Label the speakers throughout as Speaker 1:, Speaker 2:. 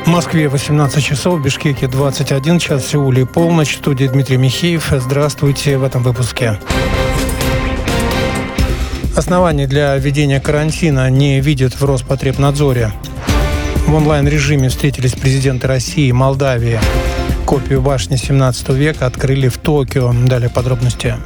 Speaker 1: В Москве 18 часов, в Бишкеке 21 час, в Сеуле полночь. В студии Дмитрий Михеев. Здравствуйте в этом выпуске. Оснований для введения карантина не видят в Роспотребнадзоре. В онлайн-режиме встретились президенты России и Молдавии. Копию башни 17 века открыли в Токио. Далее подробности.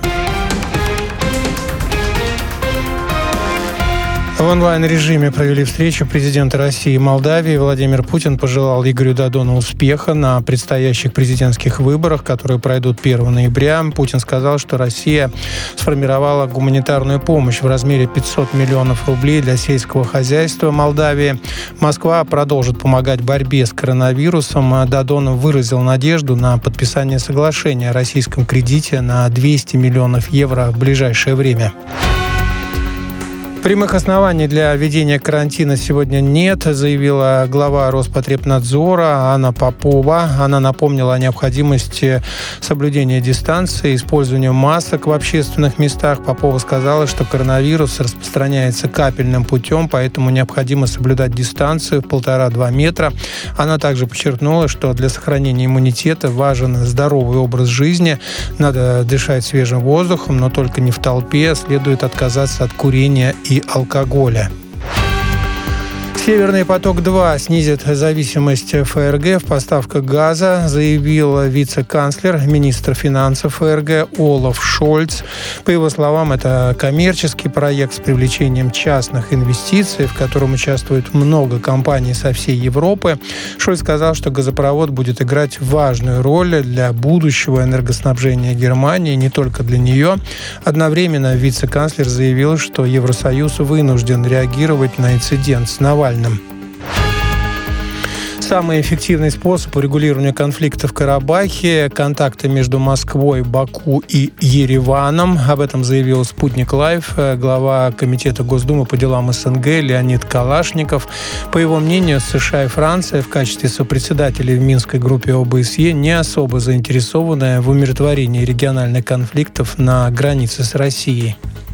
Speaker 1: В онлайн-режиме провели встречу президента России и Молдавии. Владимир Путин пожелал Игорю Додону успеха на предстоящих президентских выборах, которые пройдут 1 ноября. Путин сказал, что Россия сформировала гуманитарную помощь в размере 500 миллионов рублей для сельского хозяйства Молдавии. Москва продолжит помогать в борьбе с коронавирусом. Додон выразил надежду на подписание соглашения о российском кредите на 200 миллионов евро в ближайшее время. Прямых оснований для введения карантина сегодня нет, заявила глава Роспотребнадзора Анна Попова. Она напомнила о необходимости соблюдения дистанции, использования масок в общественных местах. Попова сказала, что коронавирус распространяется капельным путем, поэтому необходимо соблюдать дистанцию в 1,5-2 метра. Она также подчеркнула, что для сохранения иммунитета важен здоровый образ жизни. Надо дышать свежим воздухом, но только не в толпе. Следует отказаться от курения и алкоголя. «Северный поток-2» снизит зависимость ФРГ в поставках газа, заявил вице-канцлер, министр финансов ФРГ Олаф Шольц. По его словам, это коммерческий проект с привлечением частных инвестиций, в котором участвует много компаний со всей Европы. Шольц сказал, что газопровод будет играть важную роль для будущего энергоснабжения Германии, не только для нее. Одновременно вице-канцлер заявил, что Евросоюз вынужден реагировать на инцидент с Навальным. Самый эффективный способ урегулирования конфликта в Карабахе – контакты между Москвой, Баку и Ереваном. Об этом заявил «Спутник Лайв» глава Комитета Госдумы по делам СНГ Леонид Калашников. По его мнению, США и Франция в качестве сопредседателей в Минской группе ОБСЕ не особо заинтересованы в умиротворении региональных конфликтов на границе с Россией.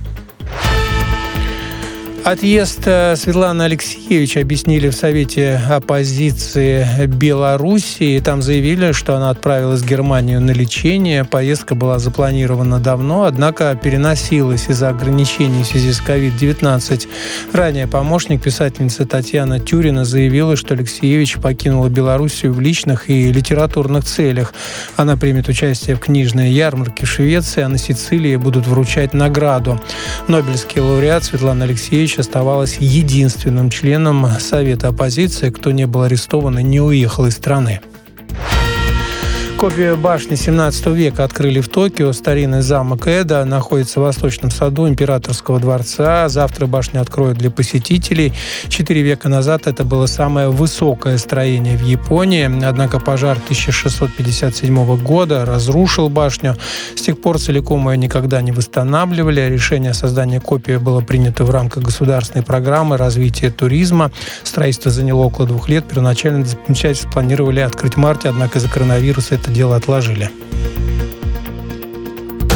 Speaker 1: Отъезд Светланы Алексеевич объяснили в Совете оппозиции Белоруссии. Там заявили, что она отправилась в Германию на лечение. Поездка была запланирована давно, однако переносилась из-за ограничений в связи с COVID-19. Ранее помощник писательницы Татьяна Тюрина заявила, что Алексеевич покинула Белоруссию в личных и литературных целях. Она примет участие в книжной ярмарке в Швеции, а на Сицилии будут вручать награду. Нобелевский лауреат Светлана Алексеевич оставалась единственным членом Совета оппозиции, кто не был арестован и не уехал из страны. Копию башни 17 века открыли в Токио. Старинный замок Эдо находится в Восточном саду Императорского дворца. Завтра башню откроют для посетителей. 4 века назад это было самое высокое строение в Японии. Однако пожар 1657 года разрушил башню. С тех пор целиком ее никогда не восстанавливали. Решение о создании копии было принято в рамках государственной программы развития туризма. Строительство заняло около 2 лет. Первоначально достопримечательность планировали открыть в марте, однако из-за коронавируса это дело отложили.